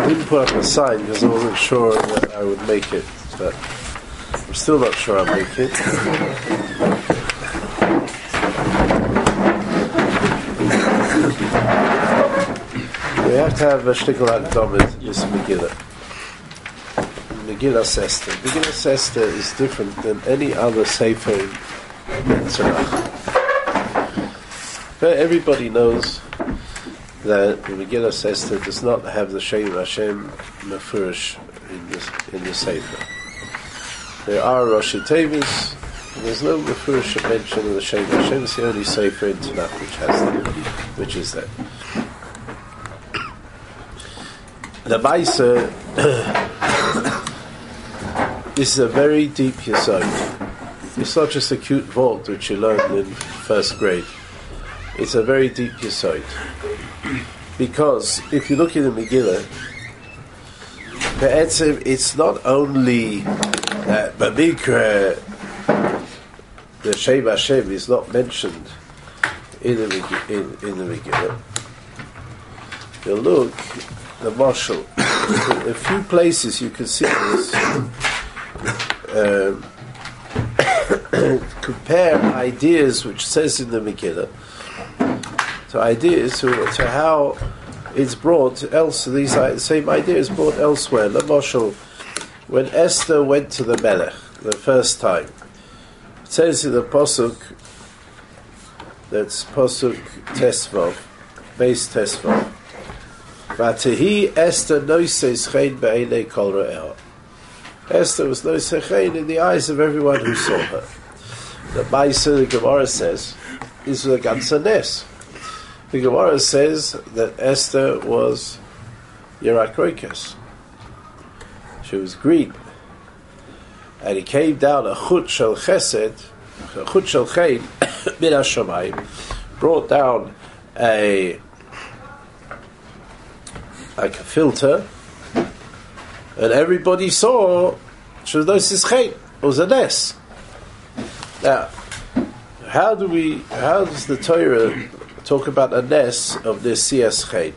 didn't put up a sign because I wasn't sure that I would make it, but I'm still not sure I'll make it. We have to have a shtickle akdamit in this Megillah. Megillah Esther. Megillah Esther is different than any other Sefer in Tanakh. But everybody knows that the Megillah Esther does not have the Shem Hashem Mefurish in the Sefer. There are Roshi Tevis, and there's no Mefurish mention of the Shem Hashem. It's the only Sefer in Tanakh which has that, which is that. The Maisa, this is a very deep Yesod. It's not just a cute vault which you learned in first grade. It's a very deep Yesod. Because if you look in the Megillah, it's not only that Bamikra, the Shem Hashem is not mentioned in the Megillah. You look, the Marshal, in a few places you can see this. Compare ideas which says in the Megillah to ideas to how it's brought else. These same ideas brought elsewhere. The Marshal, when Esther went to the Melech the first time, it says in the Pasuk, that's Pasuk Tesvav, base Tesvav, V'atehi Esther noises chen be'enei kol ra'eh. Esther was noises chen in the eyes of everyone who saw her. The Maisa, the Gemara says, is the ganze nes. The Gemara says that Esther was Yerakroikes. She was green. And he came down a chut shel chesed, a chut shel chen, min hashamayim, brought down like a filter, and everybody saw she was noises chen. It was a nes. Now, how does the Torah talk about a nes of this Siyas Chen?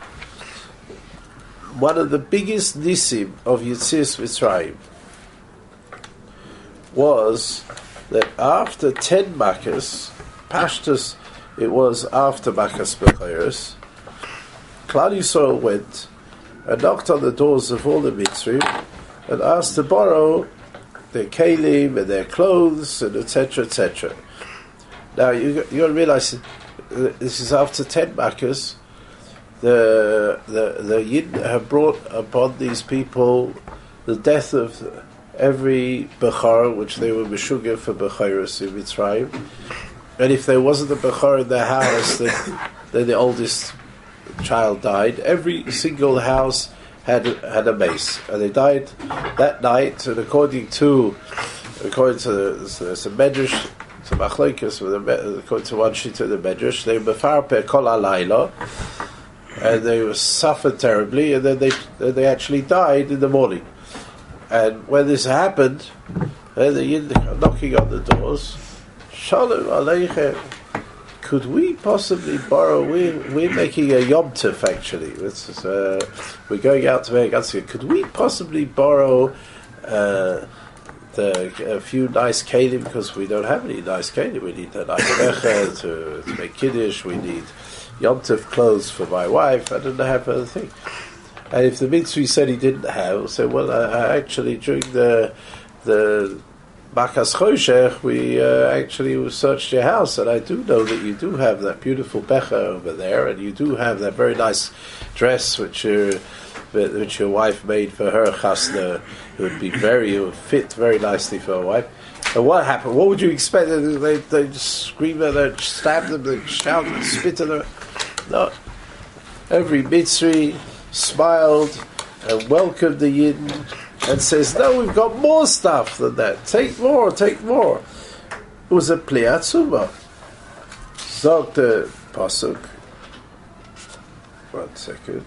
One of the biggest nisim of Yetzias Mitzrayim was that after 10 Makkos, Pashtus, it was after Makkos Bechoros, Klal Yisrael went and knocked on the doors of all the Mitzrayim and asked to borrow their kelim and their clothes and etc. etc. Now you got to realize this is after 10 Makkos. The Yidden have brought upon these people the death of every Bechar, which they were Meshuggah for Becharos in Mitzrayim. And if there wasn't a Bechar in the house, then the oldest child died. Every single house had a mace, and they died that night. And according to the Medrash, to Machlokes, according to one sheet of the Medrash, they were mefarper kol halayla, and they were suffered terribly, and then they actually died in the morning. And when this happened, the Yidden are knocking on the doors. Shalom Aleichem. Could we possibly borrow? We're making a Yom Tov actually. We're going out to Megatzia. Could we possibly borrow a few nice kelim, because we don't have any nice kelim. We need a nice becher to make kiddush. We need Yom Tov clothes for my wife. I didn't have anything. And if the Mitzri said he didn't have, say, well, actually during the Makas Choshech, we actually searched your house, and I do know that you do have that beautiful becher over there, and you do have that very nice dress which your wife made for her chasna. It would fit very nicely for her wife. And what happened? What would you expect? They scream at her, stab them, they shout and spit at her. No. Every Mitzri smiled and welcomed the Yidden and says, no, we've got more stuff than that. Take more. It was a pliatzuma. Zog the pasuk. 1 second.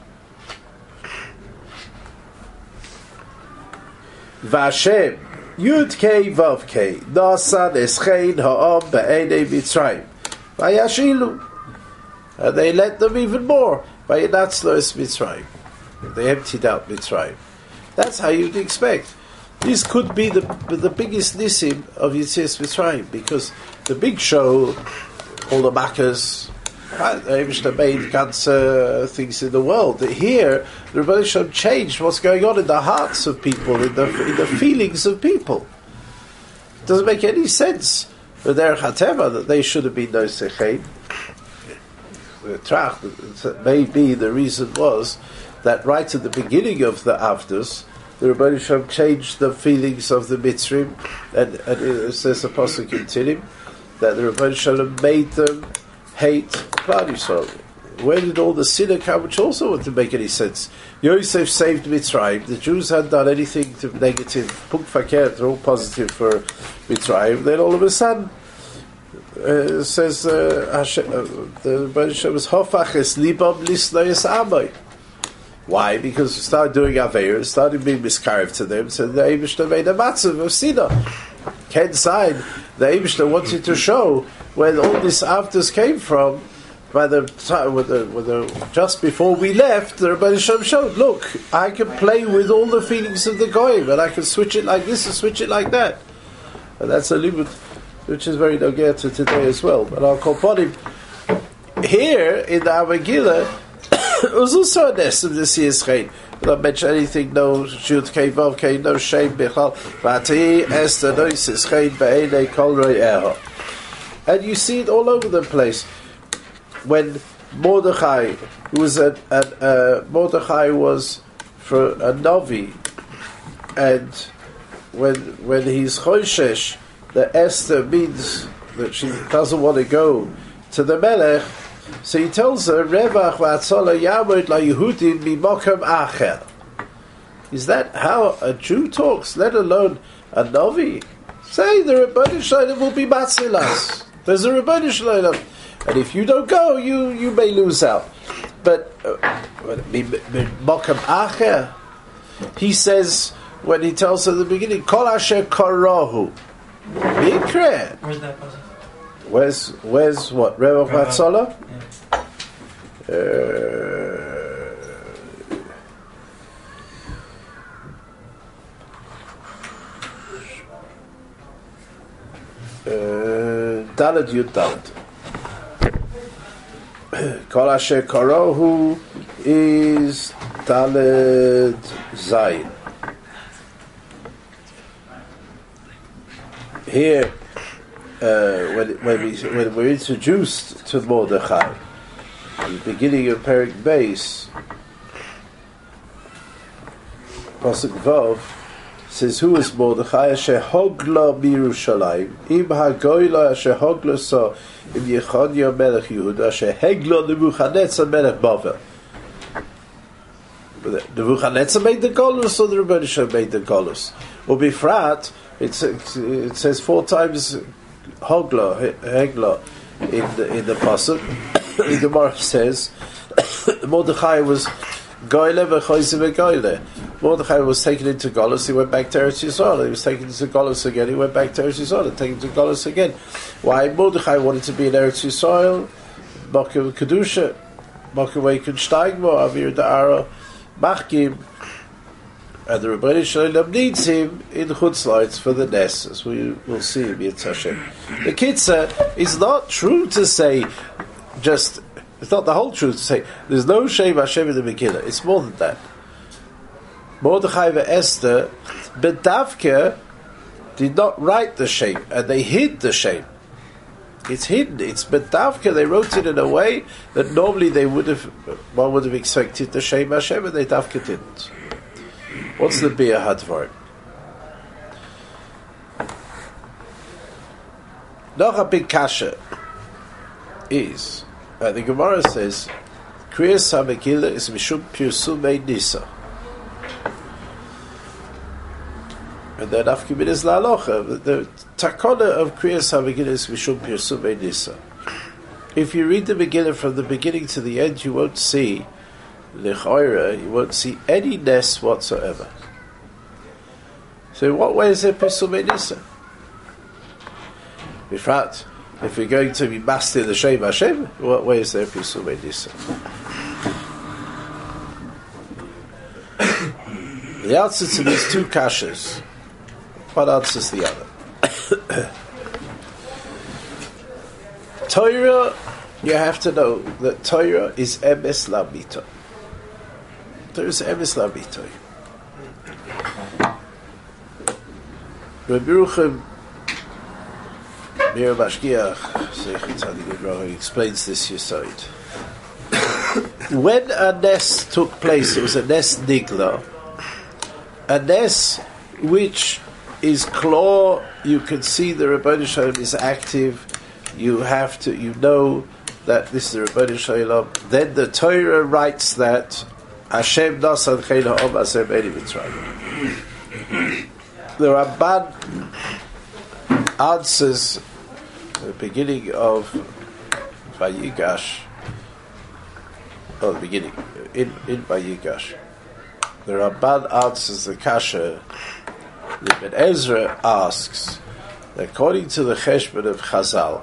Vashem Yud Kei Vav Kei Nasan Eschein Ha'am Be'enei Mitzrayim Vayashilu, and they let them even more. Vayinatzlo Es Mitzrayim. They emptied out Mitzrayim. That's how you'd expect. This could be the biggest nisim of Yetzias Mitzrayim, because the big show, all the Makkahs, right, the made cancer things in the world. Here, the Rebbeinu Shalom changed what's going on in the hearts of people, in the feelings of people. It doesn't make any sense for Derech HaTeva that they should have been no sechein. Maybe the reason was that right at the beginning of the Avdus, the Rebbeinu Shalom changed the feelings of the Mitzrim, and it says a pasuk in Tehillim that the Rebbeinu Shalom made them hate Klal Yisrael. Where did all the sinner come, which also wouldn't make any sense? Yosef saved Mitzrayim. The Jews hadn't done anything to negative. Punkt verkehrt, they're all positive for Mitzrayim. Then all of a sudden, says the Rebbeinu Shalom was hofach es libam lisnayis amay. Why? Because we started doing Aveir, started being miskarev to them, so the Eibishter made a matzav of Sinah. Ken side, the Eibishter wanted to show where all this Avdus came from. By the time, just before we left, the Rebbeinu Shalom showed, look, I can play with all the feelings of the Goyim, and I can switch it like this and switch it like that. And that's a limit which is very nogea to today as well. But I'll call upon him. Here, in the Avagila, it was also a nest of the Siyas not mention anything, no Shut Kevav, no shame, Bichal, Vati, Esther, no Siyas Chein, Be'enei Kol Ro'eho. And you see it all over the place. When Mordechai, who was Mordechai was for a Novi, and when he's Choshesh, that Esther means that she doesn't want to go to the Melech, so he tells her, Revach v'atzola yamod la Yehudim mimokam acher. Is that how a Jew talks, let alone a Novi? Say the Rebbeinu Shalom will be matzilas. There's a Rebbeinu Shalom. And if you don't go, you may lose out. But mimokam acher, he says, when he tells her at the beginning, Kol asher karahu. Mikre. Where's that puzzle? Where's what? Revach Vatzola? Daled Yud Daled. Kol asher karahu is Daled Zayin. Here, when we're introduced to Mordechai, at the beginning of Perek Beis, Pasuk Vav says, "Who is Mordechai? Asher hogla miYerushalayim, im hagoyla asher hogla so im Yechonia melech Yehuda, asher hegla Nebuchadnezzar melech Bavel." Nebuchadnezzar made the Golus, or the Rebbeinu Shalom made the Golus? Or Bifrat, it says 4 times Hegla in the pasuk. The Gemara says Mordechai was Goyle v'choyze v'goyle. Mordechai was taken into Golus. He went back to Eretz Yisrael. He was taken into Golus again. He went back to Eretz Yisrael and taken to Golus again. Why? Mordechai wanted to be in Eretz Yisrael, Mokem Kedusha, Mokem Weiken Steigmo, Avir Da'ara, Machkim. And the Rebbeinu Shalom needs him in Chutzlaitz for the Ness, as we will see in Yitz Hashem. The Kitzah is not true to say just, it's not the whole truth to say, there's no Shem Hashem in the Megillah. It's more than that. Mordechai and Esther, Bedavke, did not write the Shem, and they hid the Shem. It's hidden. It's Bedavke. They wrote it in a way that normally one would have expected the Shem Hashem, and they Davke didn't. What's the Bia Hadvar? Noch a big kasha is, the Gemara says, Kriyas HaMegillah is Mishum Pirsumei Nisa. And then Afkimin is La'alocha. The takona of Kriyas HaMegillah is Mishum Pirsumei Nisa. If you read the Megillah from the beginning to the end, you won't see L'choira, you won't see any ness whatsoever. So in what way is there Pesumei Nisa? Bifrat, if we're going to be master the Shem Hashem, in what way is there Pesumei Nisa? The answer to these two kashas, one answers the other. Torah, you have to know that Torah is emes lamito. Torah is emes lamito. Rabbi Yerucham Mir Mashgiach, he explains this Yesod. When a nes took place, it was a nes nigla, a nes which is claw. You can see the Rebbeinu Shalom is active. You have to, you know that this is the Rebbeinu Shalom. Then the Torah writes that Hashem nasan chen ha'om asem eni Mitzrayim. The Ramban answers the beginning of Vayigash. Oh, the beginning in Vayigash. The Ramban answers the kasha. The Ben Ezra asks, according to the Cheshbon of Chazal,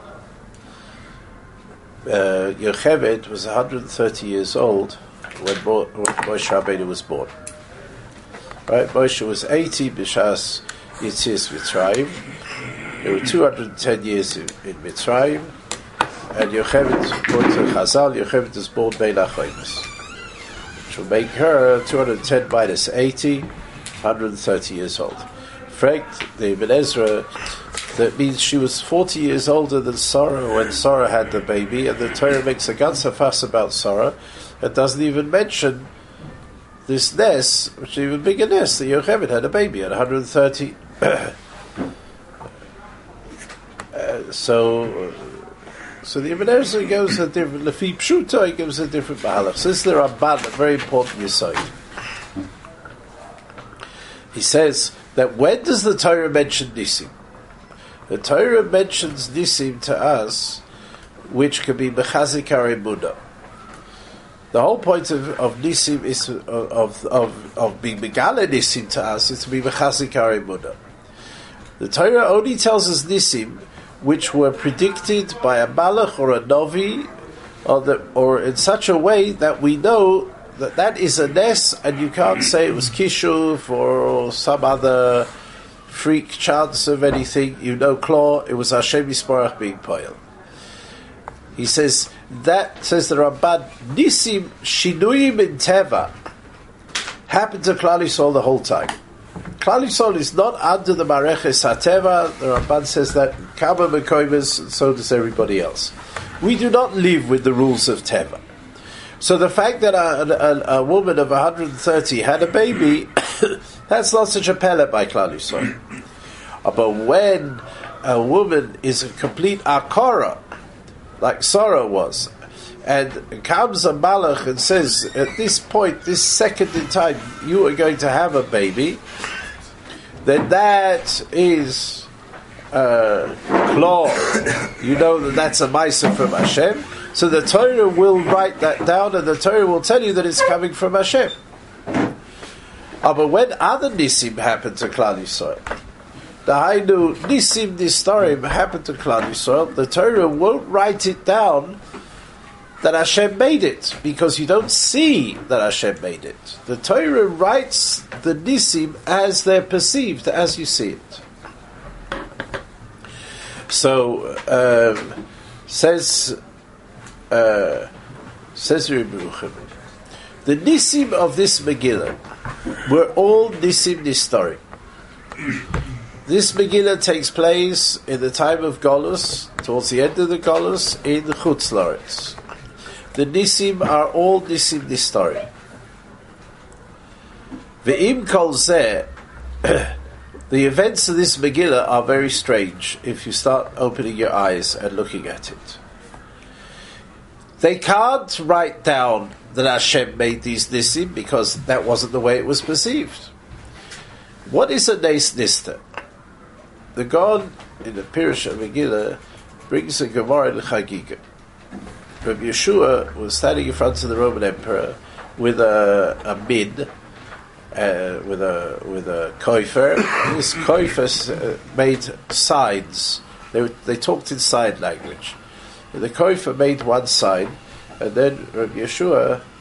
Yocheved was 130 years old when Moshe Rabbeinu was born. Right, Moshe was 80 b'shas Yitzias Mitzrayim. There were 210 years in Mitzrayim, and Yocheved, according to Chazal, Yocheved was born Bein HaChoymes, which will make her 210 minus 80, 130 years old. Fact, the Ibn Ezra, that means she was 40 years older than Sarah when Sarah had the baby, and the Torah makes a ganze fuss about Sarah. It doesn't even mention this nes, which is an even bigger nes, that Yocheved had a baby at 130. So the Ibn Ezra goes a different, Lefi Pshuta, he gives a different mahalach. So this is the Ramban, a very important yesod. He says that when does the Torah mention Nisim? The Torah mentions Nisim to us, which can be Mechazik HaEmunah. The whole point of Nisim is of being Megala Nisim to us is to be Mechazik HaEmunah. The Torah only tells us Nisim which were predicted by a Malach or a Novi, or in such a way that we know that is a nes, and you can't say it was Kishuv or some other freak chance of anything. You know, Claw, it was Hashem Yisparach being Poel. He says, that says the Ramban, Nisim Shinuyim in Teva happened to Klal Yisrael the whole time. Klal Yisrael is not under the Mareches HaTeva. The Ramban says that Kama Mekoimes, and so does everybody else. We do not live with the rules of Teva. So the fact that a woman of 130 had a baby, that's not such a pellet by Klal Yisrael. But when a woman is a complete akara, like Sarah was, and comes a malach and says, at this point, this second in time, you are going to have a baby, then that is claw. You know that that's a maisa from Hashem. So the Torah will write that down, and the Torah will tell you that it's coming from Hashem. But when other nisim happen to Klal Yisrael, the Hainu nisim nistarim happen to Klal Yisrael, the Torah won't write it down that Hashem made it, because you don't see that Hashem made it. The Torah writes the nisim as they're perceived, as you see it. So says Rebbe Yerucham, the nisim of this Megillah were all nisim nistarim. This Megillah takes place in the time of Golus, towards the end of the Golus, in the Chutz La'aretz. The nisim are all nisim nistarim. Ve'im kol zeh, the events of this Megillah are very strange if you start opening your eyes and looking at it. They can't write down that Hashem made these nisim because that wasn't the way it was perceived. What is a nes nista? The God in the Pirush of Megillah brings a Gemara in Chagiga. Rabbi Yeshua was standing in front of the Roman Emperor with a min, with a koifer. This koifer made signs. They talked in sign language. The koifer made one sign, and then Rabbi Yeshua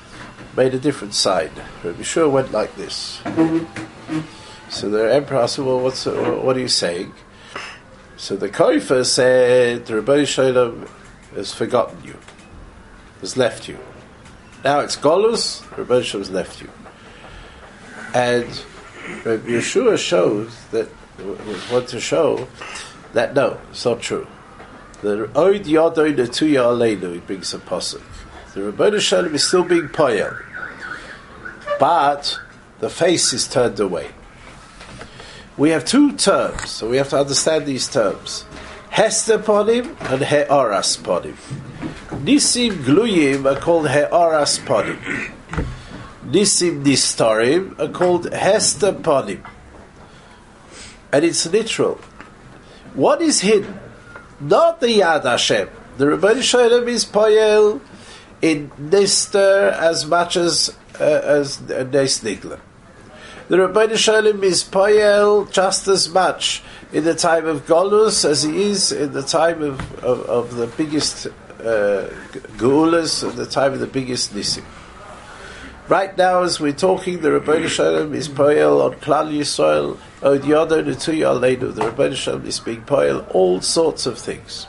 made a different sign. Rabbi Yeshua went like this. So the emperor asked, well, what are you saying? So the Koifer said, the Rebbeinu Shalom has forgotten you, has left you. Now it's Golus, the Rebbeinu Shalom has left you. And Rabbi Yeshua shows that, want to show that no, it's not true. The Oid Yadoi Netuya Aleinu, he brings a pasuk. The Rebbeinu Shalom is still being poyel, but the face is turned away. We have two terms, so we have to understand these terms. Hester ponim and He'aras ponim. Nisim gluyim are called He'aras ponim. Nisim nistarim are called Hester ponim. And it's literal. What is hidden? Not the Yad Hashem. The Rebbeinu Shalom is poyel in Nister as much as Nes Nigla. The Rebbeinu Shalom is poyel just as much in the time of Golus as he is in the time of the biggest Geulas, at the time of the biggest Nisim. Right now, as we're talking, the Rebbeinu Shalom is poyel on Klal Yisrael, Od Yodo Netuya Aleinu. The Rebbeinu Shalom is being poyel all sorts of things.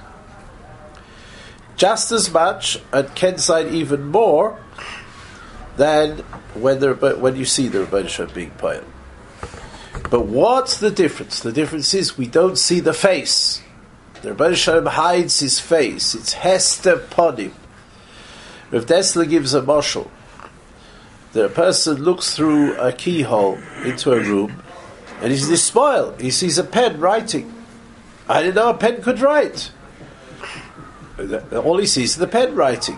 Just as much, and Kenside even more, than when you see the Rebbeinu Shalom being poyel. But what's the difference? The difference is we don't see the face. The Rebbeinu Shalom hides his face. It's Hester Ponim. Rav Dessler gives a mashal. The person looks through a keyhole into a room, and he's despoiled. He sees a pen writing. I didn't know a pen could write. All he sees is the pen writing.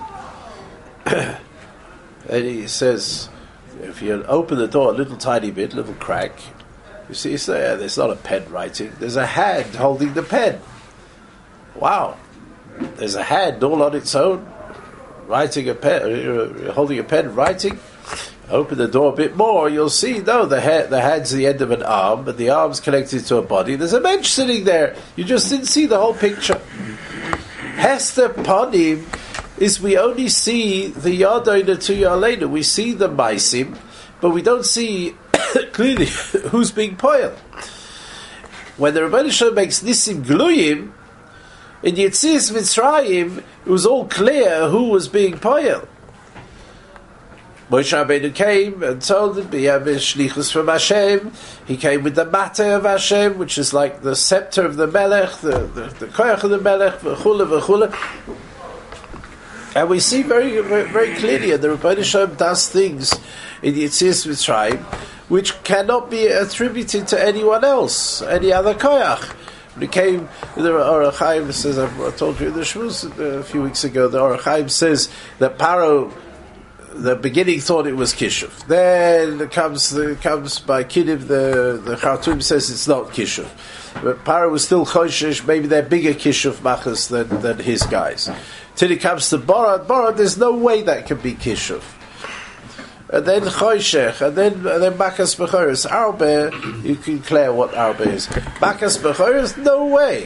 And he says, if you open the door a little tiny bit, little crack, you see, there's not a pen writing. There's a hand holding the pen. Wow. There's a hand all on its own, writing a pen, holding a pen, writing. Open the door a bit more, you'll see, no, the hand's the end of an arm, but the arm's connected to a body. There's a bench sitting there. You just didn't see the whole picture. Hester Ponim is we only see the Yadoi Netuya Aleinu. We see the Maisim, but we don't see clearly who's being poyel. When the Rebbeinu Shalom makes Nisim Gluyim, in Yetzias Mitzrayim, it was all clear who was being poyel. Moshe Rabbeinu came and told him, "We have a shlichus from Hashem." He came with the matter of Hashem, which is like the scepter of the Melech, the koyach of the Melech, v'chule v'chule. And we see very, very, very clearly that the Rebbeinu Shalom does things in Yetzias Mitzrayim which cannot be attributed to anyone else, any other koyach. When he came, the Orach Chaim says, I told you in the Shmuz a few weeks ago, the Orach Chaim says that Paro, the beginning thought it was Kishuv. Then it comes by Kidduv, the Khartoum says it's not Kishuv. But Paro was still Choshesh, maybe they're bigger Kishuv machas than his guys. Till it comes to Borad, there's no way that can be Kishuv. And then Choshech, and then Bakas Bechoros. Arbe, you can declare what Arbe is. Bakas Bechoros, no way.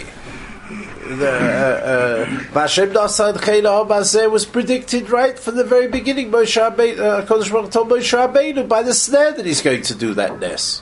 Vashem Nasan Chela Hamazeh was predicted right from the very beginning. Moshe Rabbeinu, Kodesh Baruch told Moshe Rabbeinu by the snare that he's going to do that ness.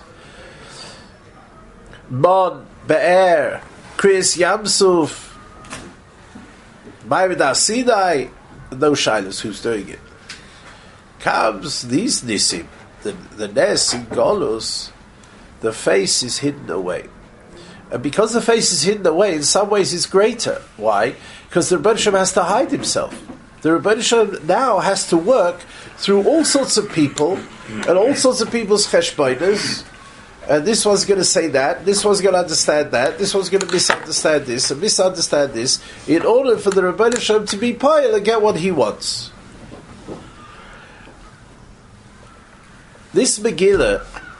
Mon, Be'er, Kriyas Yamsuf, Ma'amad Sinai, no shilas who's doing it. Comes these Nisim, the Nes in Golus, the face is hidden away. And because the face is hidden away, in some ways it's greater. Why? Because the Rebbeinu Shalom has to hide himself. The Rebbeinu Shalom now has to work through all sorts of people, and all sorts of people's cheshbonos, and this one's going to say that, this one's going to understand that, this one's going to misunderstand this, and misunderstand this, in order for the Rebbeinu Shalom to be poyel and get what he wants. This Megillah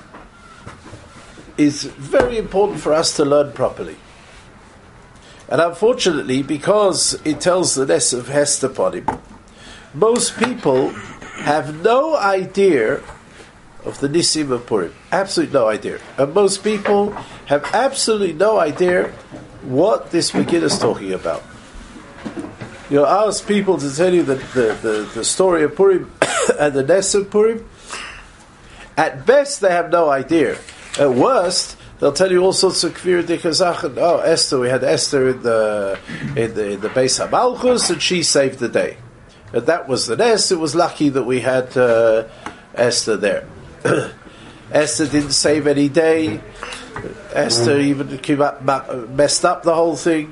is very important for us to learn properly. And unfortunately, because it tells the Nes of Hester Ponim, most people have no idea of the Nisim of Purim. Absolutely no idea. And most people have absolutely no idea what this Megillah is talking about. You know, ask people to tell you that the story of Purim and the Nes of Purim. At best, they have no idea. At worst, they'll tell you all sorts of Kvir Dikazachen. Oh, Esther, we had Esther in the Beis HaMalchus, and she saved the day. And that was the Nes. It was lucky that we had Esther there. Esther didn't save any day. Esther even messed up the whole thing.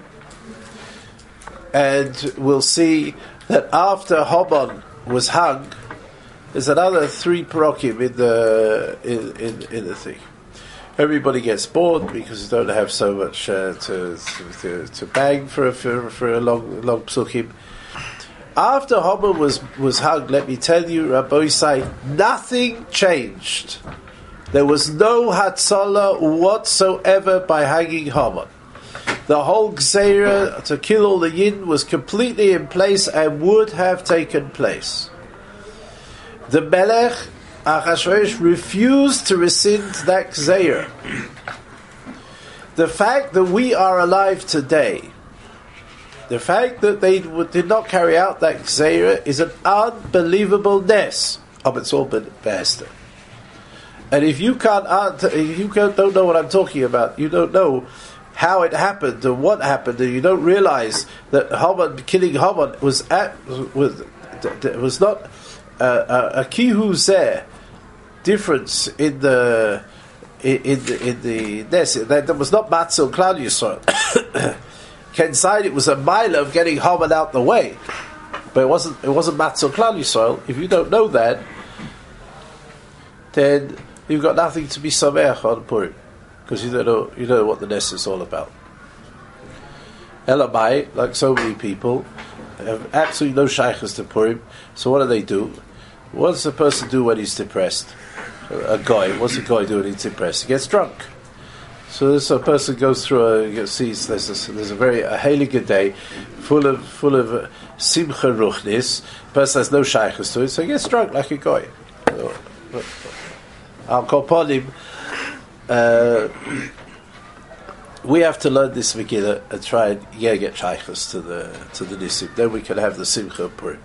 And we'll see that after Haman was hung, there's another 3 parokim in the thing. Everybody gets bored because you don't have so much to bang for a long psukim. After Haman was hung, let me tell you, Rabbi say, nothing changed. There was no Hatzalah whatsoever by hanging Haman. The whole Gzeira to kill all the Yidden was completely in place and would have taken place. The Melech Achashverosh refused to rescind that Gzeira. The fact that we are alive today, the fact that they did not carry out that Gzeira is an unbelievable nes. It's all best. And if you don't know what I'm talking about, you don't know how it happened and what happened, and you don't realize that killing Haman was not a kihuzeh difference in the Nes. That was not Matzil Klal Yisrael. Ken side it was a mile of getting Haman out the way, but it wasn't Matzil Klal Yisrael. If you don't know that, then you've got nothing to be sameach on Purim, because you don't know what the Nes is all about. Elamai, like so many people, have absolutely no shaykhs to Purim. So what do? What does a person do when he's depressed? A guy. What's a guy do when he's depressed? He gets drunk. So this a person goes through sees there's a heilige day, full of simcha ruchnis. The person has no shaykhs to it, so he gets drunk like a guy. I'll call upon him. We have to learn this Megillah and try and get shaykhs to the nisim. Then we can have the simcha Purim.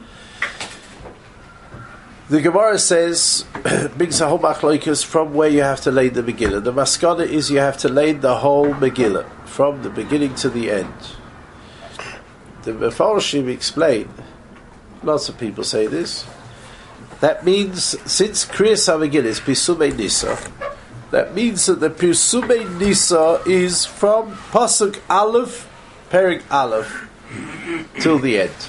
The Gemara says, brings a whole machlokas from where you have to lay the Megillah. The maskana is you have to lay the whole Megillah from the beginning to the end. The Mefarshim explain, lots of people say this, that means, since Kriyas HaMegillah is Pisumei Nisa, that means that the Pisumei Nisa is from Pasuk Aleph, Perek Aleph, till the end.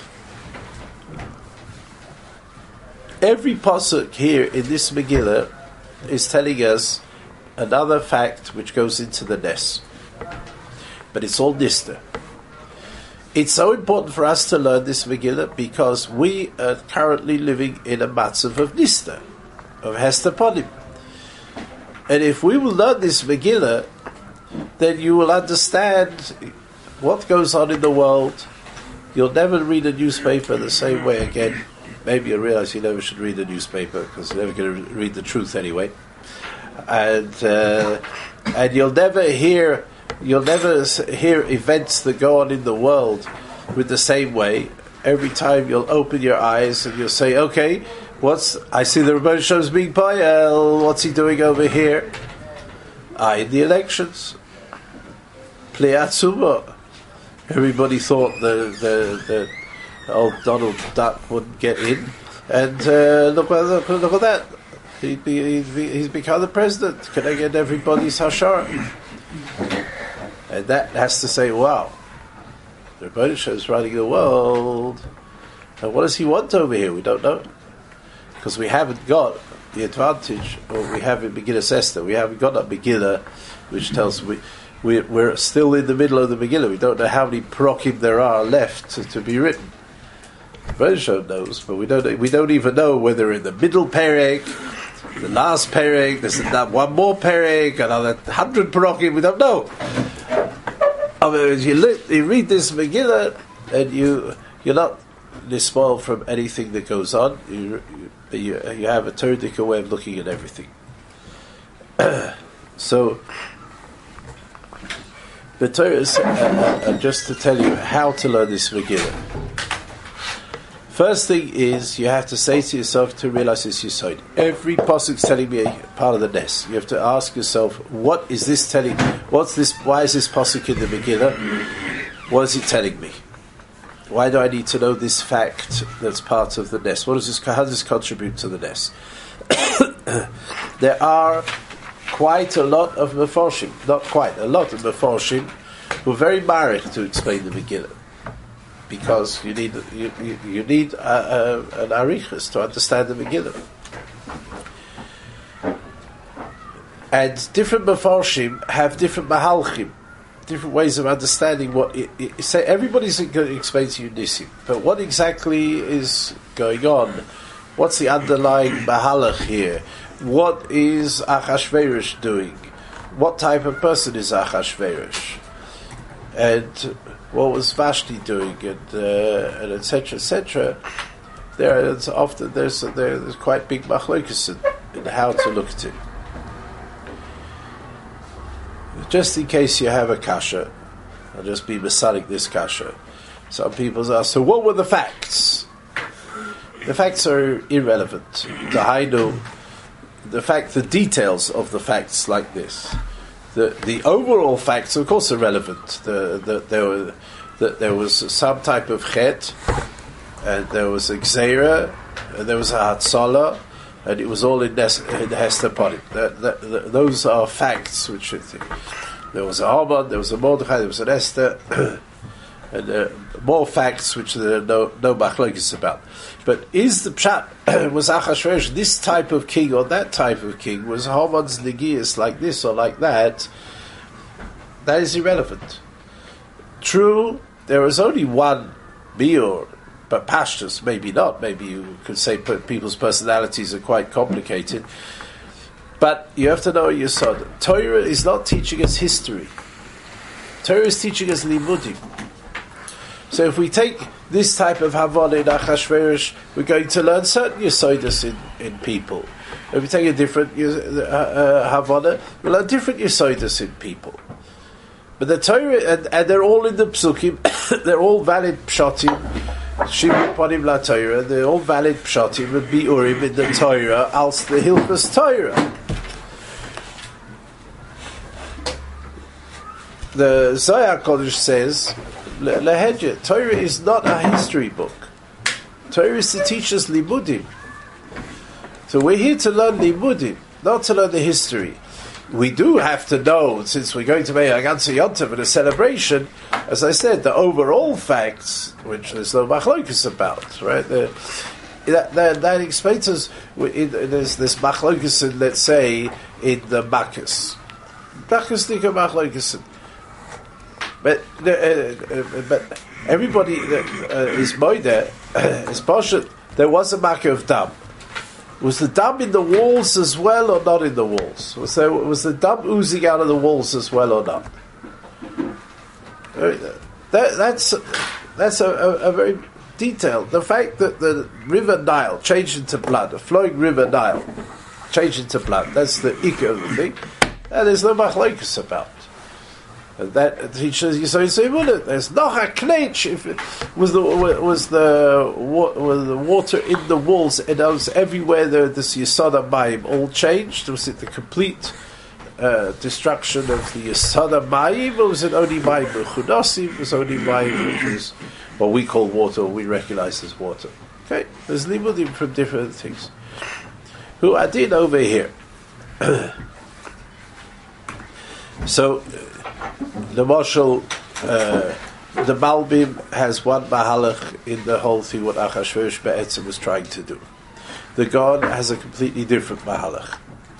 Every pasuk here in this Megillah is telling us another fact which goes into the Nes. But it's all Nista. It's so important for us to learn this Megillah because we are currently living in a matzav of Nista, of Hester Ponim. And if we will learn this Megillah, then you will understand what goes on in the world. You'll never read a newspaper the same way again. Maybe you realize you never should read a newspaper because you're never going to read the truth anyway, and you'll never hear events that go on in the world with the same way. Every time you'll open your eyes and you'll say, "Okay, I see the Rebbeinu Shalom's being Payel. What's he doing over here?" In the elections, Pliatzuma. Everybody thought the old Donald Duck wouldn't get in, and look at that. He's become the president. Can I get everybody's hashar? And that has to say, wow, the Rebbeinu Shalom is running the world. And what does he want over here? We don't know, because we haven't got the advantage, or we have in Megillah Esther. We haven't got a Megillah which tells we're still in the middle of the Megillah. We don't know how many parokim there are left to be written. Rebbeinu knows, but we don't even know whether in the middle perek, the last perek, there's one more perek, another 100 parokim. We don't know. I mean, you read this Megillah, and you're not spoiled from anything that goes on. You have a Torah way of looking at everything. So the Torah is just to tell you how to learn this Megillah. First thing is you have to say to yourself to realize this Yesod. Every pasuk is telling me a part of the Nes. You have to ask yourself, what is this telling? What's this? Why is this pasuk in the Megillah? What is it telling me? Why do I need to know this fact that's part of the Nes? What does this? How does this contribute to the Nes? There are quite a lot of Mefarshim, not quite a lot of Mefarshim, who are very married to explain the Megillah. Because you need an arichas to understand the Megillah, and different mefarshim have different mahalchim, different ways of understanding what. Say everybody's going to explain to you nisim, but what exactly is going on? What's the underlying mahalach here? What is Achashverosh doing? What type of person is Achashverosh? And what was Vashti doing, and etc. etc. There's quite big machlokes in how to look at it. Just in case you have a kasha, I'll just be masalik this kasha. Some people ask, so what were the facts? The facts are irrelevant. The details of the facts like this. The overall facts, of course, are relevant. That there was some type of chet, and there was a gzeira, and there was a hatzalah, and it was all in Hester Parim. Those are facts which there was a Haman, there was a Mordechai, there was an Esther, and more facts which there are no machlokes about. But is the pshat was Achashverosh this type of king or that type of king? Was Haman's negias like this or like that? That is irrelevant. True, there was only one biur, but pashtus maybe not. Maybe you could say people's personalities are quite complicated. But you have to know Yesod. Torah is not teaching us history. Torah is teaching us limudim. So if we take this type of Havana in Achashverosh, we're going to learn certain Yesodus in people. If we take a different Havana, we'll learn different Yesodus in people. But the Torah, and they're all in the Psukim, they're all valid Pshatim, Shimon Panim La Torah, they're all valid Pshatim and Biurim in the Torah, als the Hilchos Torah. The Zohar Kodesh says, Lehedje, Torah is not a history book. Torah is to teach us limudim. So we're here to learn limudim, not to learn the history. We do have to know, since we're going to make a Ganze Yontav and a celebration, as I said, the overall facts, which there's no machlokes about, right? That explains us, there's this machlokes, let's say, in the Makkas. Makkas nika machlokes. But everybody is moide, is pashat. There was a makkah of dam. Was the dam in the walls as well or not in the walls? Was the dam oozing out of the walls as well or not? That's a very detailed. The fact that the river Nile changed into blood, a flowing river Nile changed into blood. That's the ikka of the thing. And there's no machlokes about. And that teaches you. So you say, well, there's no haknech. If it was the water in the walls, and that was everywhere. This Yesod Mayim all changed. Was it the complete destruction of the Yesod Mayim, or was it only Mayim Chudasim? Was only Mayim which was what we call water, or we recognize as water. Okay, there's limudim from different things. Who I did over here. So. The Marshal, the Malbim has one mahalach in the whole thing what Achashverosh Be'etzim was trying to do. The God has a completely different mahalach.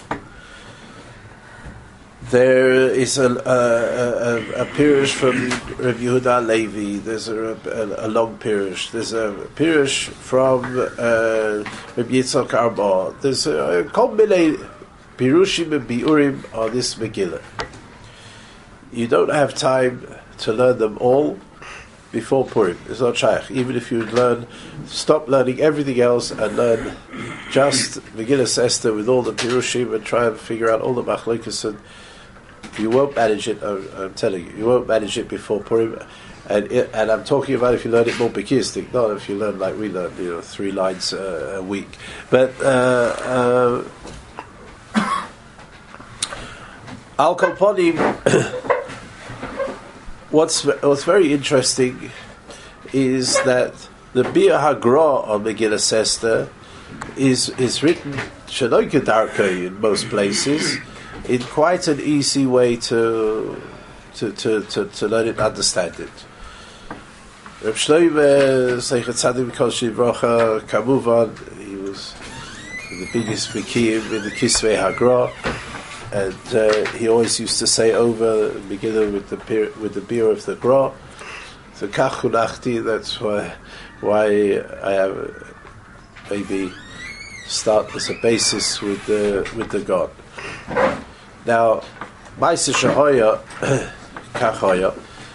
There is a pirush from Rabbi Yehuda Levi. There's a long pirush. There's a pirush from Rabbi Yitzchak Arba. There's a kombination pirushim and biurim on this Megillah. You don't have time to learn them all before Purim. It's not shaykh. Even if you stop learning everything else and learn just Megillah Esther with all the pirushim and try and figure out all the machlokes, and you won't manage it. I'm telling you, you won't manage it before Purim. and I'm talking about if you learn it more bekistic, not if you learn like we learn, 3 lines a week. But Al Kolponim, what's very interesting is that the Bir Hagra on Megillas Esther is written Shenoi Kedarkei in most places in quite an easy way to learn it and understand it. Reb Shlomo Zeichet Tzadik Kol Shivrocha Kamuvan, he was the biggest Bikiyim in the Kisvei Hagra, and he always used to say over the beginning with the beer of the Gra. So Kach Hunachti, that's why I have maybe start as a basis with the God. Now, Ma'aseh Shehoya Kachoya,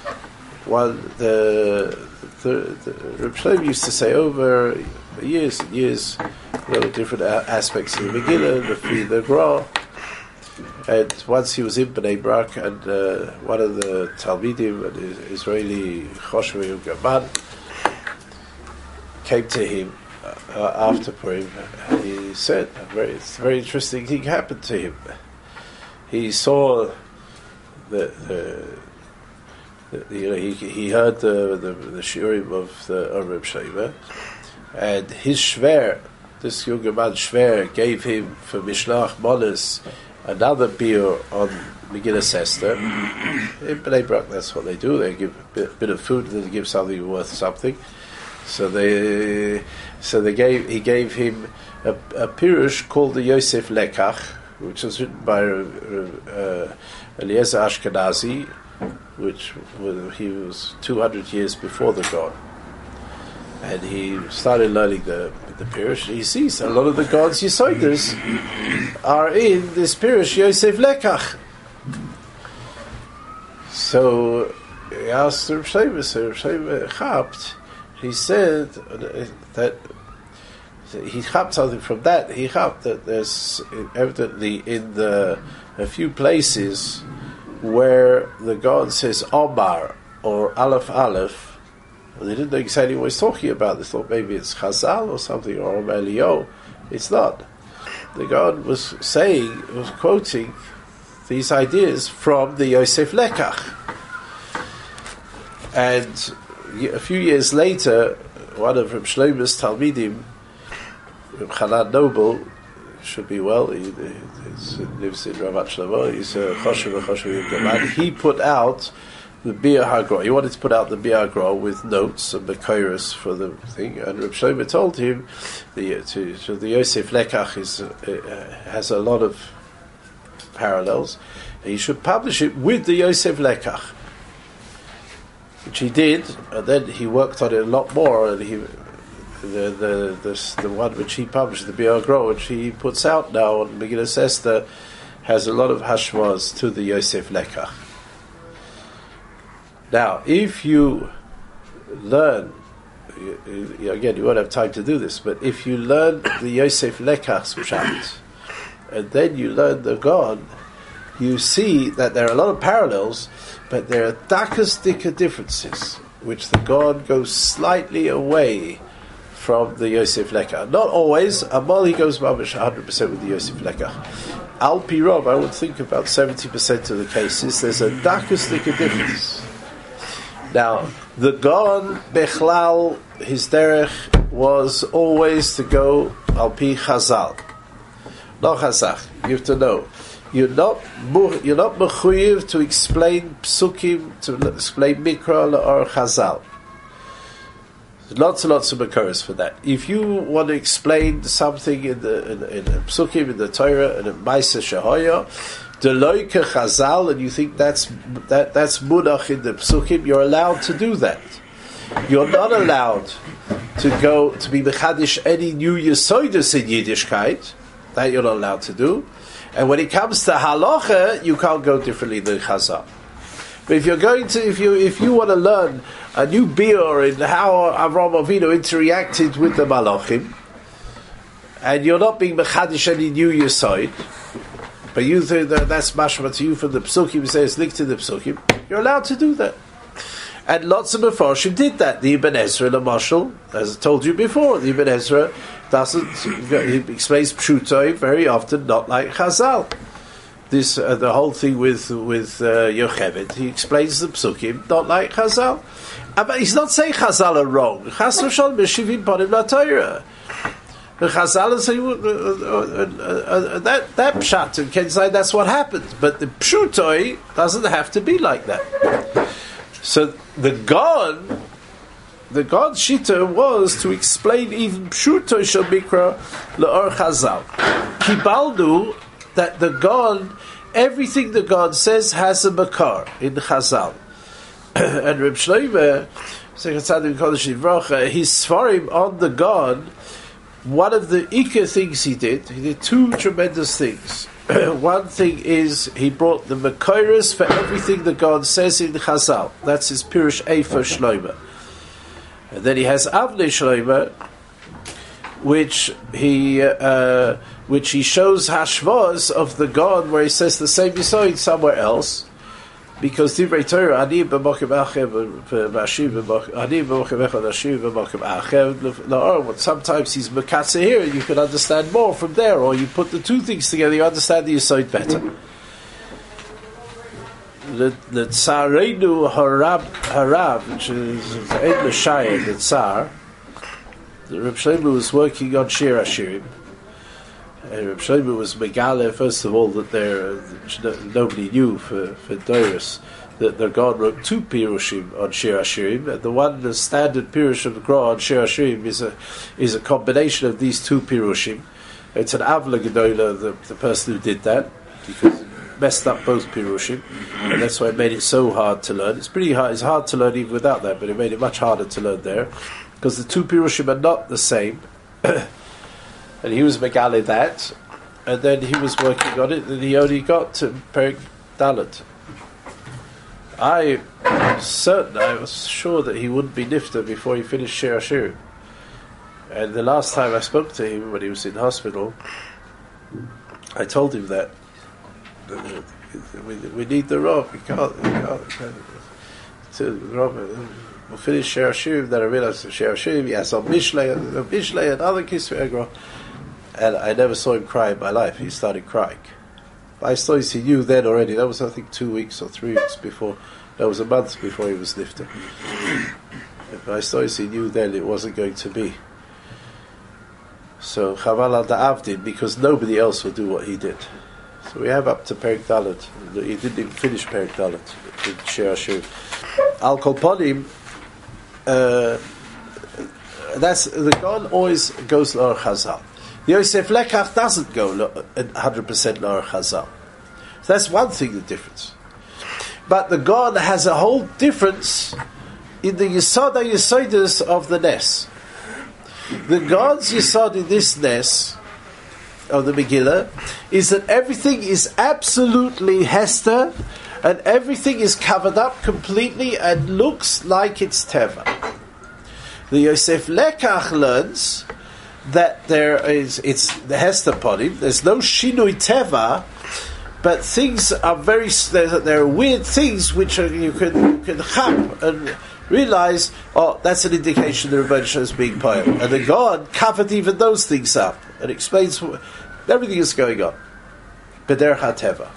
the Reb Shlomo used to say over years and years, different aspects of the Megillah, the Gra. And once he was in Bnei Brak, and one of the Talmidim, an Israeli Choshev Gaman, came to him after Purim, and he said a very interesting thing happened to him. He saw he heard the shiurim of the Reb Shlomo, and his shver, this young man shver, gave him for Mishlach Monas another beer on Megillas Esther. In Bnei Brak, that's what they do. They give a bit of food, and they give something worth something. So he gave him a pirush called the Yosef Lekach, which was written by Eliezer Ashkenazi, he was 200 years before the God. And he started learning the Pirush. He sees a lot of the God's Yesoders are in this Pirush Yosef Lekach. So he asked Reb Shlomo, chapt. He said that he chapped something from that. He chapped that there's evidently in a few places where the God says Omar or Aleph Aleph. They didn't know exactly what he's talking about. They thought maybe it's Chazal or something, or Elio. It's not. The God was quoting these ideas from the Yosef Lekach. And a few years later, one of Reb Shlomo's Talmidim, Reb Chanan Noble, should be well, he lives in Ramat Shlomo, he's a Choshev Gaman, he put out the Bir Hagra. He wanted to put out the Bir Hagra with notes and Bekoros for the thing, and Reb Shlomo told him the Yosef Lekach has a lot of parallels, and he should publish it with the Yosef Lekach, which he did, and then he worked on it a lot more, and the one which he published, the Bir Hagra, which he puts out now on Megillas Esther, has a lot of hashmas to the Yosef Lekach. Now, if you learn, again, you won't have time to do this, but if you learn the Yosef Lekach's pshat, and then you learn the God, you see that there are a lot of parallels, but there are dakastika differences, which the God goes slightly away from the Yosef Lekach. Not always. Amal, he goes 100% with the Yosef Lekach. Al Pi Rov, I would think about 70% of the cases, there's a dakastika difference. Now, the God, Bechlal, his derech was always to go Al Pi Chazal. Not Chazach. You have to know. You're not mechuyev to explain psukim, to explain mikra or Chazal. Lots and lots of Bekoros for that. If you want to explain something in the psukim, in the Torah, in the Ma'aseh Shehoya, Deloike Chazal, and you think that's munach in the psukim, you're allowed to do that. You're not allowed to go to be mechadish any new yesoidus in Yiddishkeit. That you're not allowed to do. And when it comes to halacha, you can't go differently than Chazal. But if you're going to, if you want to learn a new biur in how Avraham Avinu interacted with the malachim, and you're not being mechadish any new yesoid, but you think that's mashma to you from the psukim, you say it's linked to the psukim, you're allowed to do that. And lots of Mefarshim did that. The Ibn Ezra, the Mashal, as I told you before, the Ibn Ezra he explains Pshutoi very often not like Chazal. This the whole thing with Yocheved, he explains the Psukim not like Chazal. But he's not saying Chazal are wrong. Chas v'shalom meshivim panim la'Torah. The Chazal is saying that pshat and can say that's what happens, but the Pshutoi doesn't have to be like that. So the God Shita was to explain even Pshutoi shel Mikra la'or Chazal. Kibaldu that the God, everything the God says has a makar in Chazal. And Reb Shlomo, his svarim on the God, one of the ikar things he did two tremendous things. One thing is he brought the makoros for everything the God says in Chazal. That's his Pirush Eifa Shlomo. And then he has Avnei Shlomo, which he shows hashvos of the God where he says the same Yisod somewhere else, because Divrei Torah ani b'mokim achev v'ashiv ani b'mokim echad ashiv b'mokim achev. Sometimes he's mekatze here, and you can understand more from there, or you put the two things together, you understand the Yisod better. The Tzareinu Harav, which is Ein L'Shayim, the Tzar, the Reb Shlomo was working on Shir Hashirim. And Reb Shlomo was Megale, first of all, that nobody knew for Doris, that the God wrote two Pirushim on Shir Hashirim, and the standard Pirush of the Gra on Shir Hashirim is a combination of these two Pirushim. It's an Avla Gedola, the person who did that, because it messed up both Pirushim, and that's why it made it so hard to learn. It's pretty hard. It's hard to learn even without that, but it made it much harder to learn there, because the two Pirushim are not the same. And he was Megale that, and then he was working on it, and he only got to Perek Dalet. I was sure that he wouldn't be Nifta before he finished Shir Hashirim. And the last time I spoke to him, when he was in hospital, I told him that we need the Rav. We can't. We'll finish Shir Hashirim, then I realized Shir Hashirim, he has on Mishlei and other Kisvei Egra. And I never saw him cry in my life. He started crying. I saw he knew then already. That was, I think, 2 weeks or 3 weeks before. That was a month before he was lifted. But I saw he knew then it wasn't going to be. So Chaval al Da'avdin, because nobody else will do what he did. So we have up to Perek Dalet. He didn't even finish Perek Dalet in Shir Hashirim. Al Kol Ponim, that's the God always goes L'or Chazal. The Yosef Lekach doesn't go 100% L'or Chazal. So that's one thing, the difference. But the God has a whole difference in the Yisod HaYisodus of the Nes. The God's Yisod in this Nes of the Megillah is that everything is absolutely Hester, and everything is covered up completely and looks like it's Teva. The Yosef Lekach learns that it's the Hester Podim, there's no Shinui Teva, but things are there are weird things which you can chap and realize, that's an indication the Rebbeinu Shalom is being pious. And the God covered even those things up and explains everything is going on. B'derech HaTeva.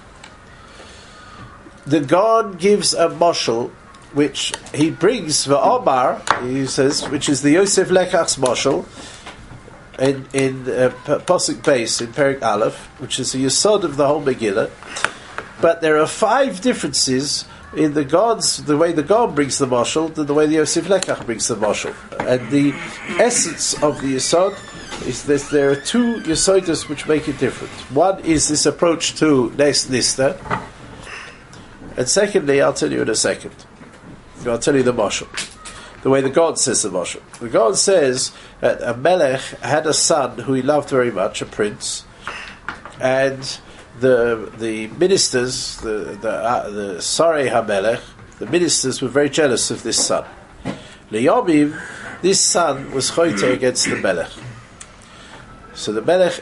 The God gives a mashal, which he brings Omar, he says, which is the Yosef Lekach's mashal, in Pasuk Beis in Perek Aleph, which is the Yesod of the whole Megillah. But there are 5 differences in the way the God brings the mashal, than the way the Yosef Lekach brings the mashal. And the essence of the Yesod is that there are 2 Yesodus which make it different. One is this approach to Nes Nista, and secondly, I'll tell you in a second. I'll tell you the mashal. The way the God says the mashal. The God says that a melech had a son who he loved very much, a prince, and the ministers, the Sarei HaMelech, the ministers were very jealous of this son. Liyomim, this son was choite against the melech. So the melech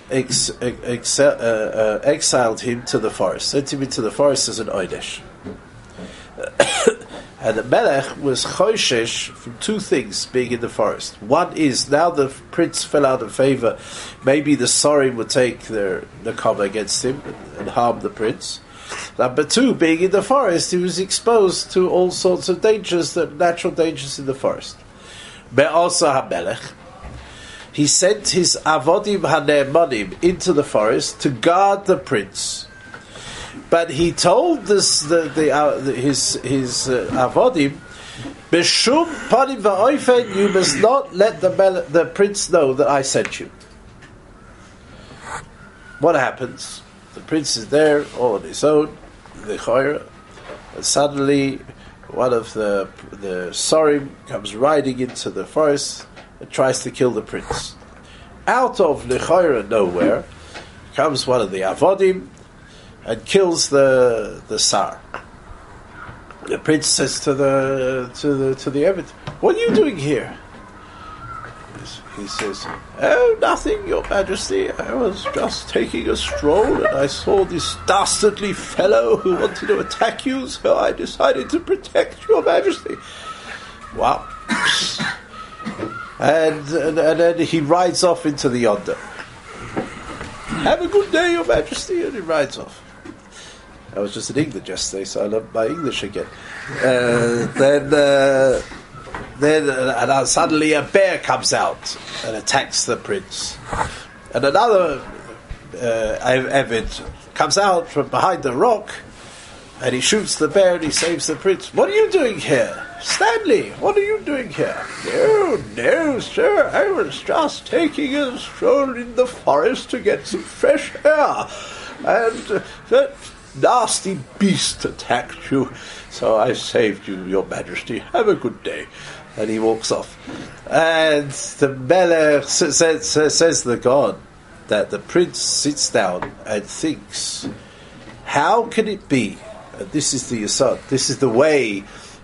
exiled him to the forest, sent him into the forest as an oidesh. And the Melech was choishesh from two things being in the forest. One is, now the prince fell out of favor, maybe the Sorim would take their nakama against him and harm the prince. Number two, being in the forest, he was exposed to all sorts of dangers, the natural dangers in the forest. Be'asa HaMelech, he sent his avodim hane'emanim into the forest to guard the prince. But he told his avodim, B'shum panim va'oifen, you must not let the prince know that I sent you. What happens? The prince is there all on his own, the choir, and suddenly one of the Sorim comes riding into the forest and tries to kill the prince. Out of Lechoira nowhere comes one of the avodim and kills the Sar. The prince says to the Eved, "What are you doing here?" He says, "Oh, nothing, Your Majesty. I was just taking a stroll and I saw this dastardly fellow who wanted to attack you, so I decided to protect Your Majesty." Wow. And then he rides off into the yonder. "Have a good day, Your Majesty," and he rides off. I was just in England yesterday, so I love my English again. Then suddenly a bear comes out and attacks the prince. And another Eved comes out from behind the rock and he shoots the bear and he saves the prince. "What are you doing here? Stanley, what are you doing here?" No, sir, I was just taking a stroll in the forest to get some fresh air. And that nasty beast attacked you, so I saved you, Your Majesty. Have a good day." And he walks off. And the Melech says the god, that the prince sits down and thinks, how can it be, and this is the Yesod, this is the way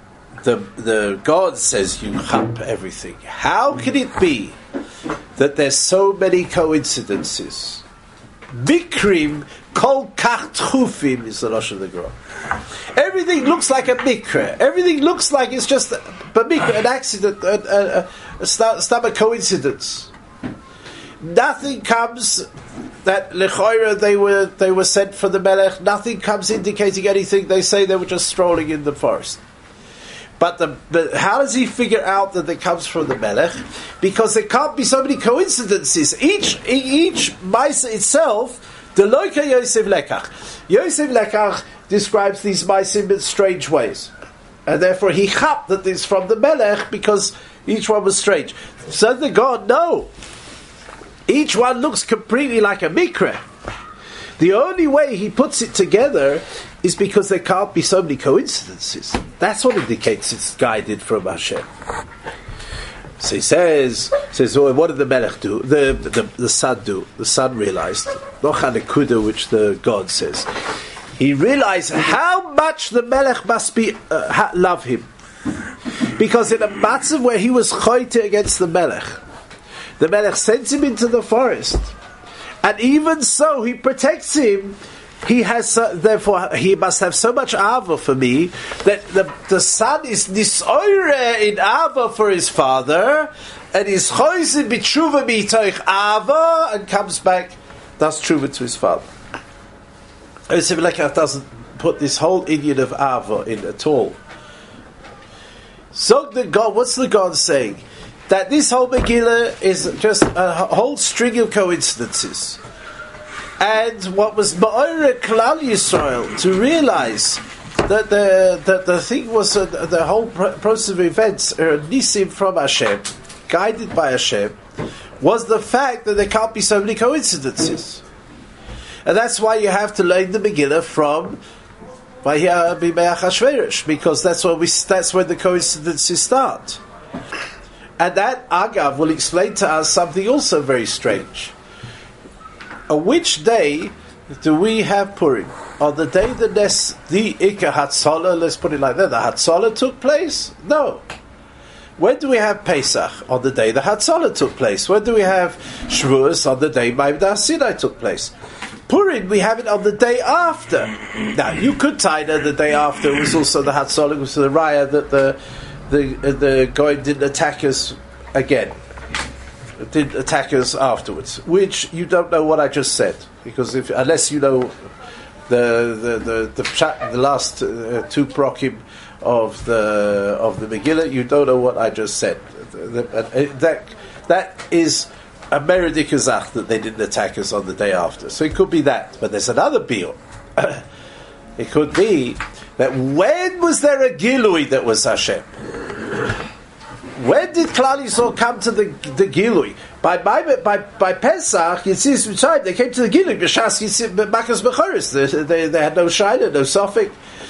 the God says you chap everything. How can it be that there's so many coincidences? Mikrim kol kach tchufim is the Rosh of the Gra. Everything looks like a mikra. Everything looks like it's just a mikra, an accident, a coincidence. Nothing comes that lechoira they were sent for the Melech. Nothing comes indicating anything. They say they were just strolling in the forest. But how does he figure out that it comes from the Melech? Because there can't be so many coincidences. Each Maisa itself, the Loika Yosef Lekach. Yosef Lekach describes these Maisim in strange ways. And therefore he chap that it's from the Melech because each one was strange. So the God, no. Each one looks completely like a Mikra. The only way he puts it together is because there can't be so many coincidences. That's what indicates it's guided from Hashem. So he says, well, what did the Melech do? The Son do? The Son realized, not Hanekuda, which the God says. He realized how much the Melech must be love him, because in a matzav where he was choite against the Melech sends him into the forest, and even so he protects him. He has therefore he must have so much ava for me that the son is nisoire in ava for his father, and is choisin b'tshuva mitoich ava, and comes back, does tshuva to his father. Yosef Lekach doesn't put this whole Indian of ava in at all. So the God, what's the God saying? That this whole Megillah is just a whole string of coincidences. And what was Ma'oreh Klal Yisrael to realize that the thing was the whole process of events are nisim from Hashem, guided by Hashem, was the fact that there can't be so many coincidences. And that's why you have to learn the Megillah from Achashverosh, because that's where the coincidences start. And that Agav will explain to us something also very strange. On which day do we have Purim? On the day the Ikka Hatzalah, let's put it like that, the Hatzalah took place? No. When do we have Pesach? On the day the Hatzalah took place. When do we have Shavuos? On the day Ma'adah Sinai took place. Purim, we have it on the day after. Now, you could tie that the day after was also the Hatzalah, was the Raya that the Goyim didn't attack us again. Didn't attack us afterwards. Which you don't know what I just said, because unless you know the last two prokim of the Megillah, you don't know what I just said. That is a meridik azach that they didn't attack us on the day after. So it could be that, but there's another biur. It could be that when was there a Gilui that was Hashem? When did Klal Yisrael come to the Gilui? By Pesach, you see, they came to the Gilui. B'shas Makas Bechoros, they had no Shaila, no Sophic.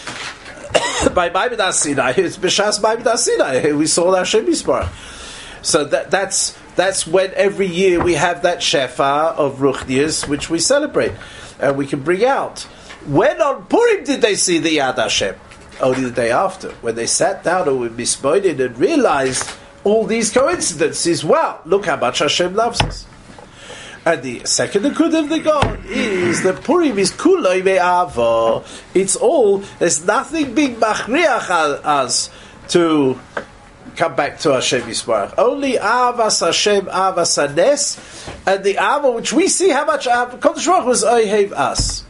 By Ma'adah Sinai, it's B'shas Ma'adah Sinai. We saw that Hashem Yisparach. So that's when every year we have that Shefa of Ruchnius, which we celebrate and we can bring out. When on Purim did they see the Yad Hashem? Only the day after, when they sat down and were mismoided and realized all these coincidences. Wow, look how much Hashem loves us. And the second Nakuda of the God is that Purim is kuloi me'ava. It's all, there's nothing being machriach us to come back to Hashem Yisparach. Only Avas Hashem, Avas Hanes, and the Ava which we see how much Kodesh Baruch was Ohev us.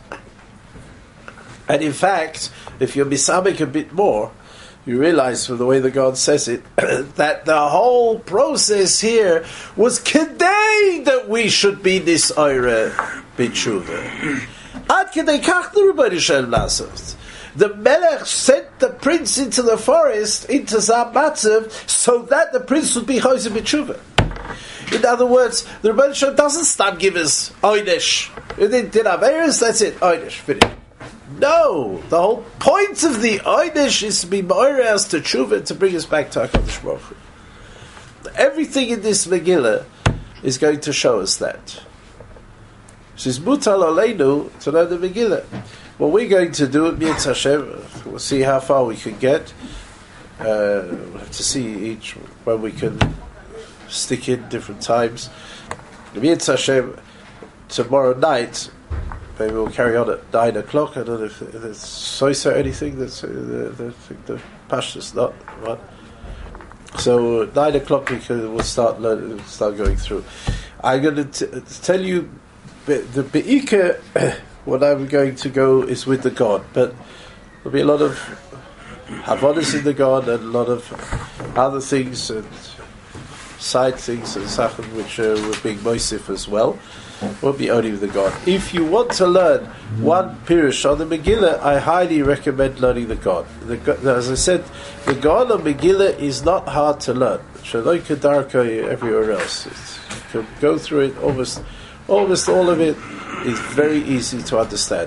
And in fact, if you're misabik a bit more, you realize from the way the God says it that the whole process here was kedei that we should be this oire b'tshuva. Ad kedei kach the Rebbeinu Shalom lasot. The Melech sent the prince into the forest, into Zamatzev, so that the prince would be Choseh b'tshuva. In other words, the Rebbeinu Shalom doesn't stop give us Oynish. It did Averis, that's it, Oynish, finish. No, the whole point of the Oynish is to be Ma'oreas to tshuva, to bring us back to HaKadosh Baruch Hu. Everything in this Megillah is going to show us that. She's mutal aleinu to know the Megillah. What we're going to do at Mi'etz Hashem, we'll see how far we can get. We'll have to see each when we can stick in different times. Mi'etz Hashem, tomorrow night, maybe we'll carry on at 9 o'clock. I don't know if there's soisa or anything. That's the Pashtus not what. So 9 o'clock we'll start going through. I'm going to tell you the Be'ika. What I'm going to go is with the God, but there'll be a lot of Havodas in the God and a lot of other things and side things and Sachem which we're being Moisif as well. Won't be only with the God. If you want to learn one Pirush on the Megillah, I highly recommend learning the God. As I said, the God of Megillah is not hard to learn. Shaloi Kedarka everywhere else. You can go through it, almost all of it is very easy to understand.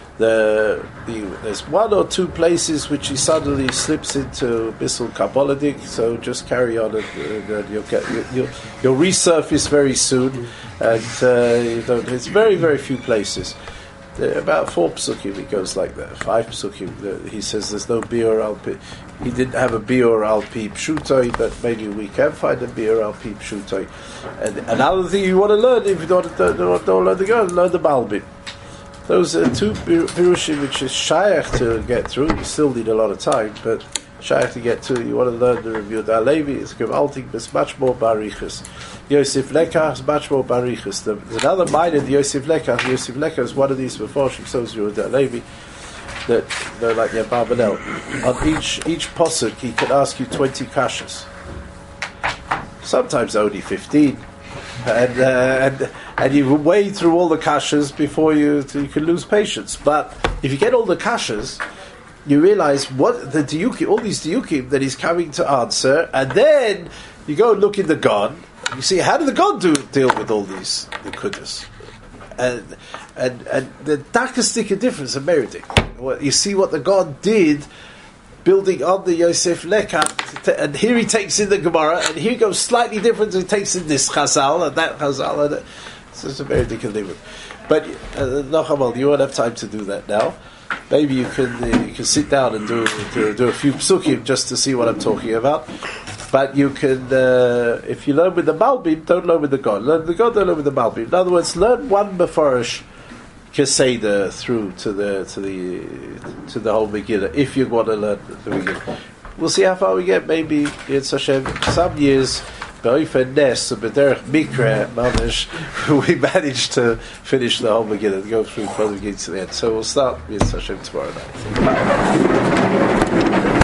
There's one or two places which he suddenly slips into Bissel Kabbaladik, so just carry on and you'll resurface very soon. And it's very, very few places. About 4 psukim it goes like that. 5 psukim. He says there's no biur al pi. He didn't have a biur al pi pshutoi, but maybe we can find a biur al pi pshutoi. And another thing you want to learn, if you don't learn the God, learn the Malbim. Those are 2 pirushim which is shayach to get through. You still need a lot of time, but shayach to get to. You want to learn the Review of Levi. It's gewaltig, but it's much more barichus. Yosef Lekach is much more barichus. There's another minor, the Yosef Lekach. Yosef Lekach is one of these before so is Yehuda Levi. That they're like the Abarbanel. On each posuk, he can ask you 20 kashas. Sometimes only 15. And you wade through all the kashas before you can lose patience. But if you get all the kashas, you realize what the diyukim, all these diyukim that he's coming to answer, and then you go and look in the God. You see, how did the God deal with all these the kudus? And the darkest difference in meriting. You see what the God did, building on the Yosef Lekach, and here he takes in the Gemara, and here he goes slightly different. He takes in this Chazal and that Chazal, and it's just a very different. But Nochamal, you won't have time to do that now. Maybe you can sit down and do a few psukim just to see what I'm talking about. But you can, if you learn with the Malbim, don't learn with the God. Learn with the God, don't learn with the Malbim. In other words, learn one Mefarish Keseda through to the whole Megillah, if you want to learn the Megillah. We'll see how far we get. Maybe it's Hashem. Some years, Be'ofen Nes and B'derech Mikra Mamish, we managed to finish the whole Megillah, to go through from the beginning to the end. So we'll start with Hashem tomorrow night.